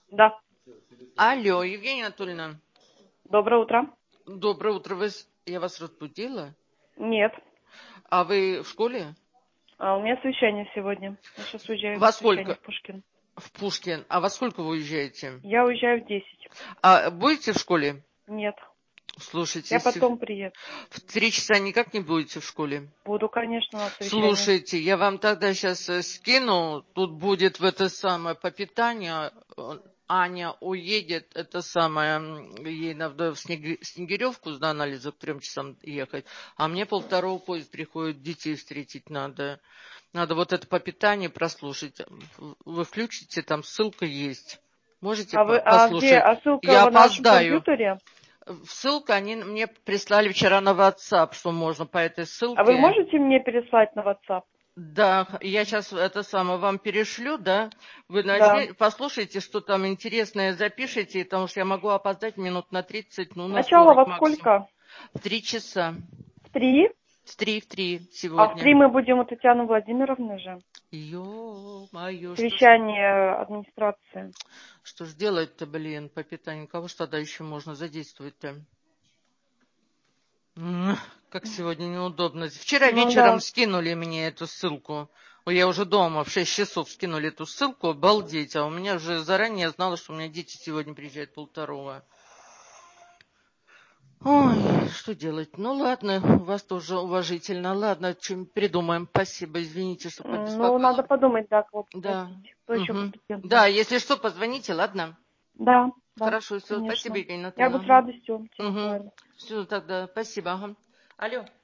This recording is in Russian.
Да. Алло, Евгения Анатольевна. Доброе утро. Доброе утро. Я вас разбудила? Нет. А вы в школе? У меня совещание сегодня. Я сейчас уезжаю Во на совещание сколько? в Пушкин. В Пушкин. А во сколько вы уезжаете? Я уезжаю в 10. А будете в школе? Нет. Слушайте, Я потом приеду. в 3 часа никак не будете в школе? Буду, конечно, на совещании. Слушайте, я вам тогда сейчас скину. Тут будет в это самое по питанию. Аня уедет, это самое, ей надо в Снегиревку на анализы к 3 часам ехать, а мне 1:30 поезд приходит, детей встретить надо. Надо вот это по питанию прослушать. Вы включите, там ссылка есть. Можете послушать? Где? А ссылка Я в нашем опоздаю. компьютере? Ссылка они мне прислали вчера на WhatsApp, что можно по этой ссылке. А вы можете мне переслать на WhatsApp? Да, я сейчас это самое вам перешлю, да? Вы Да. послушайте, что там интересное, запишите, потому что я могу опоздать минут на 30, ну, на Начало 40 во максимум. сколько? В 3 часа. В 3? В 3 А в сегодня. 3 мы будем у Татьяны Владимировны же. Ё-моё, Совещание администрации. что ж делать-то, блин, по питанию? Кого ж тогда еще можно задействовать-то? Как сегодня неудобно. Вчера Ну вечером да. скинули мне эту ссылку. Ой, я уже дома, в 6 часов скинули эту ссылку. Обалдеть. А у меня уже заранее знала, что у меня дети сегодня приезжают 1:30. Ой, что делать? Ну ладно, у вас тоже уважительно. Ладно, что-нибудь придумаем. Спасибо, извините, что Ну, надо побеспокоила. подумать, да, кого Да. попросить. Кто еще Угу. компетентный? Да, если что, позвоните, ладно? Да, да, Хорошо, все, спасибо, конечно. Евгения Я бы с Анатольевна. радостью тебе Угу. говорю. Все, тогда, спасибо. Ага. Алло.